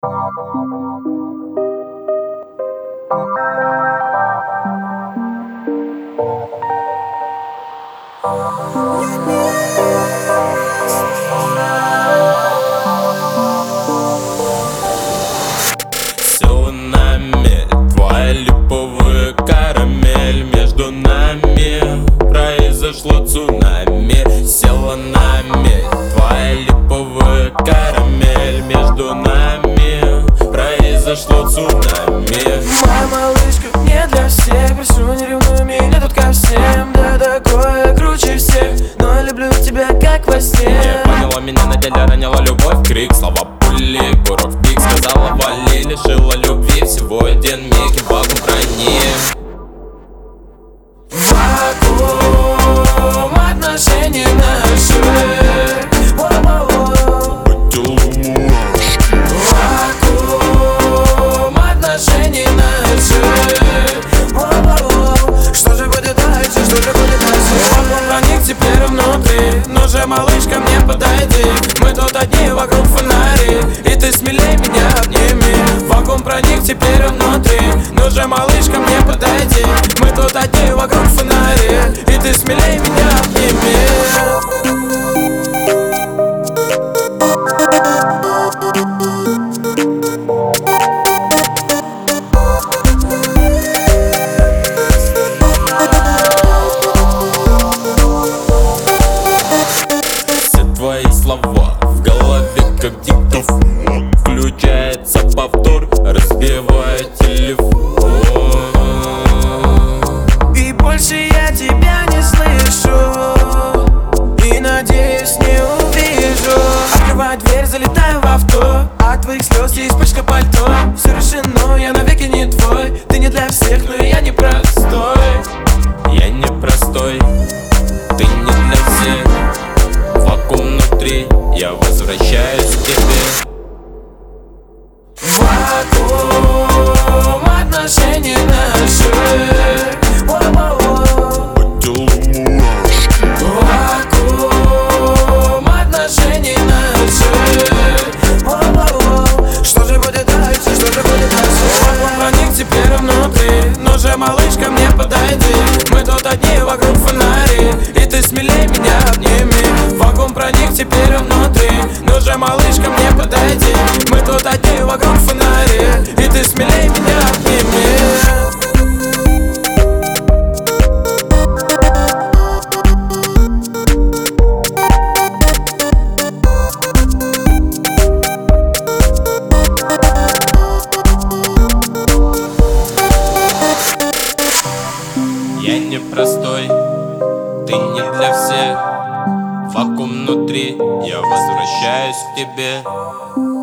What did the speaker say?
Села на мель, твоя липовая карамель. Между нами произошло цунами. Села на мель, твоя липовая карамель. Между нами произошло цунами. Моя малышка не для всех, прошу, не ревнуй меня тут ко всем. Да такое круче всех, но я люблю тебя как во сне. Не поняла меня, на деле роняла любовь, крик, слова пули, курок в пик, сказала вали, лишила любви всего один миг, и вакуум храним. Вакуум отношений наших. Вакуум отношений наших. Что же будет дальше, что же будет дальше? Вакуум проник теперь внутри. Ну же, малышка, мне подойди. Мы тут одни вокруг фонари, и ты смелей меня обними. Вакуум проник теперь внутри. Ну же, малышка, мне подойди. Мы тут одни вокруг фонари, и ты смелей меня обними. Твои слова в голове как диктофон. Включается повтор, разбивает телефон. И больше я тебя не слышу, и надеюсь не увижу. Открываю дверь, залетаю в авто. От твоих слез есть пачка пальто. Все решено, я навеки не твой. Ты не для всех, но я не простой. Я не простой, ты не для всех. Вакуум внутри, я возвращаюсь к тебе. Вакуум отношений наших. Вакуум отношений наших. Что же будет дальше, что же будет дальше? Вакуум проник теперь внутри. Ну же, малышка, мне подойди. Мы тут одни вокруг фонари, и ты смелей меня обними. Вакуум проник теперь внутри. Ну же, малышка, мне подойди. Мы тут одни вокруг фонари, и ты смелей меня обними. Я не простой, ты не для всех. Вакуум внутри, я возвращаюсь к тебе.